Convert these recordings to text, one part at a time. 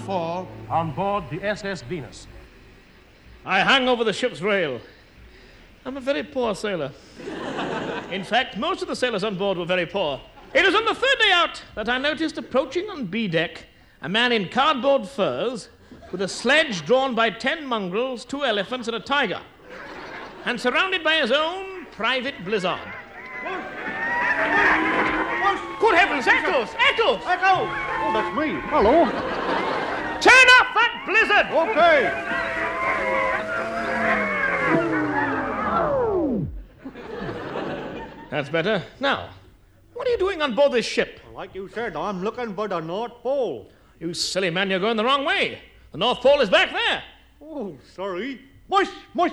fall on board the SS Venus. I hung over the ship's rail. I'm a very poor sailor. In fact, most of the sailors on board were very poor. It was on the third day out that I noticed approaching on B deck a man in cardboard furs with a sledge drawn by 10 mongrels, 2 elephants, and a tiger, and surrounded by his own private blizzard. Good heavens, Eccles! Eccles! Echo! Oh, that's me. Hello. Turn off that blizzard! Okay. That's better. Now, what are you doing on board this ship? Like you said, I'm looking for the North Pole. You silly man, you're going the wrong way. The North Pole is back there. Oh, sorry. Mush, mush.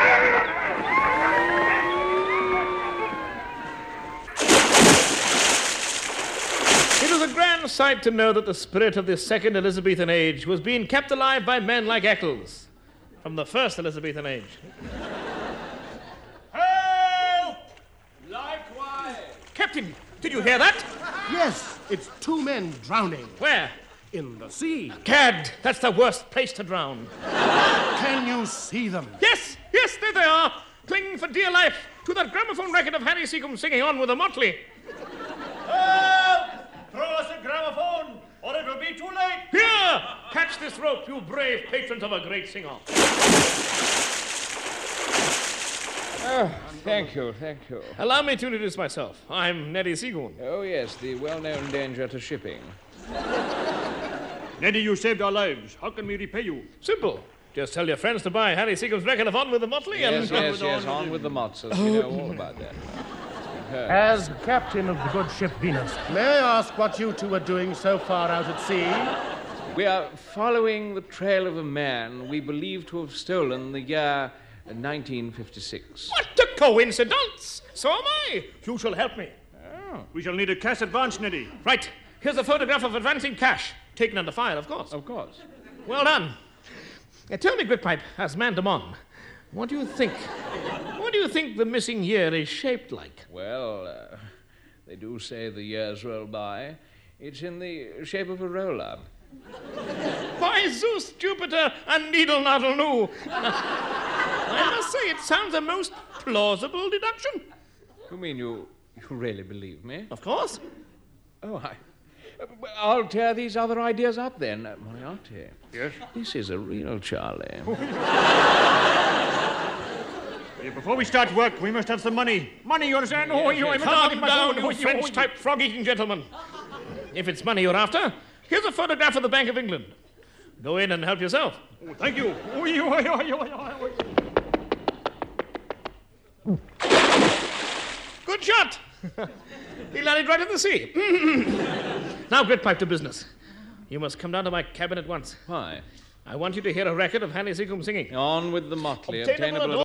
It was a grand sight to know that the spirit of the second Elizabethan age was being kept alive by men like Eccles from the first Elizabethan age. Help! Likewise. Captain, did you hear that? Yes, it's 2 men drowning Where? in the sea. Gad, that's the worst place to drown. Can you see them? Yes, there they are, clinging for dear life to that gramophone record of Harry Seacombe singing On with a Motley. Help! Throw us a gramophone, or it will be too late. Here, catch this rope, you brave patrons of a great singer. Thank you. Allow me to introduce myself. I'm Neddy Seagoon. Oh, yes, the well-known danger to shipping. Neddy, you saved our lives. How can we repay you? Simple. Just tell your friends to buy Harry Seacombe's record of On with the Motley and... Yes, on with the Motzers. We know all about that. As captain of the good ship Venus, may I ask what you two are doing so far out at sea? We are following the trail of a man we believe to have stolen the year 1956. What a coincidence! So am I. You shall help me. We shall need a cash advance, Neddy. Right. Here's a photograph of advancing cash. Taken under fire, of course. Of course. Well done. Tell me, Gridpipe, as man de mon, what do you think? What do you think the missing year is shaped like? Well, they do say the years roll by. It's in the shape of a roller. By Zeus, Jupiter, and Needle Noddle Noo. I must say, it sounds a most plausible deduction. You mean you really believe me? Of course. Oh, I'll tear these other ideas up then, Moriarty. Yes? This is a real Charlie. Before we start work, we must have some money. Money, you understand? Calm down, you French-type frog-eating gentleman. If it's money you're after, here's a photograph of the Bank of England. Go in and help yourself. Oh, thank you. Good shot. He landed right in the sea. Now, Gridpipe, to business. You must come down to my cabin at once. Why? I want you to hear a record of Harry Seacombe singing. On with the Motley, Obtainable obtainable